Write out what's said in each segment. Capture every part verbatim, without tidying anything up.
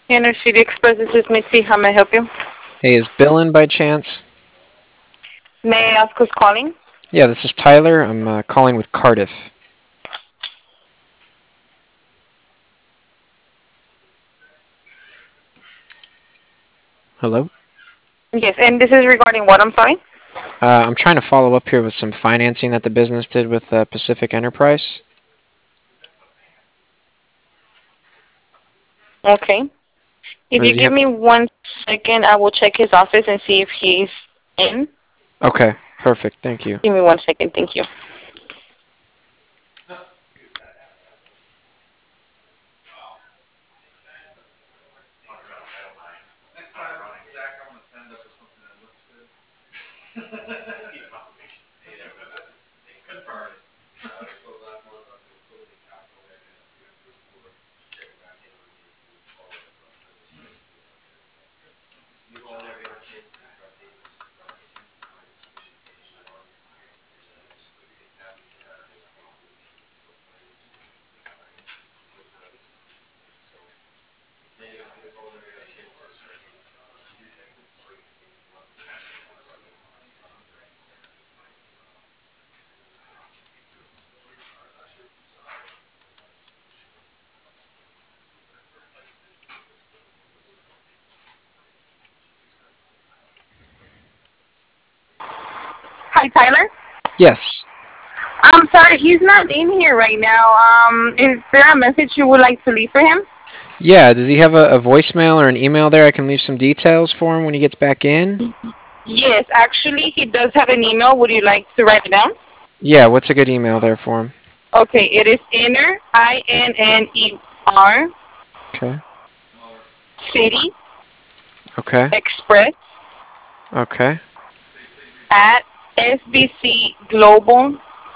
Inner City Express, this is Missy. How may I help you? Hey, is Bill in by chance? May I ask who's calling? Yeah, this is Tyler. I'm uh, calling with Cardiff. Hello? Yes, and this is regarding what, I'm sorry? Uh, I'm trying to follow up here with some financing that the business did with uh, Pacific Enterprise. Okay. If you Does he give have? me one second, I will check his office and see if he's in. Okay, perfect. Thank you. Give me one second, thank you. Hi, Tyler. Yes. I'm sorry, he's not in here right now. Um, is there a message you would like to leave for him? Yeah, does he have a, a voicemail or an email there I can leave some details for him when he gets back in? Yes, actually, he does have an email. Would you like to write it down? Yeah, what's a good email there for him? Okay, it is inner, I N N E R, Okay. City Okay. Express Okay. at s b c global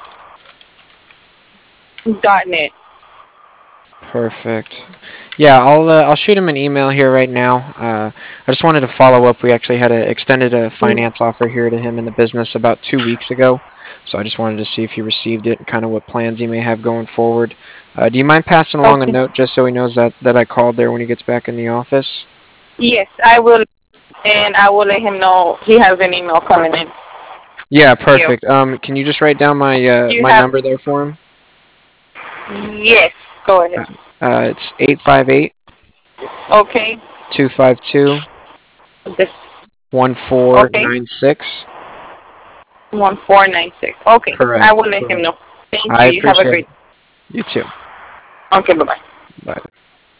dot net. Perfect. Yeah, I'll uh, I'll shoot him an email here right now. Uh, I just wanted to follow up. We actually had a extended a finance offer here to him in the business about two weeks ago, so I just wanted to see if he received it and kind of what plans he may have going forward. Uh, do you mind passing along a Okay. note just so he knows that that I called there when he gets back in the office? Yes, I will, and I will let him know he has an email coming in. Yeah, Thank you. perfect. Um, can you just write down my uh, You my have, number there for him? yes, go ahead. Uh, uh, it's eight five eight Okay. two five two This, one four okay. nine six. one four nine six. Okay, I Correct. will let him Correct. know. Thank I you. You have a appreciate great. it. You too. Okay, bye bye. Bye.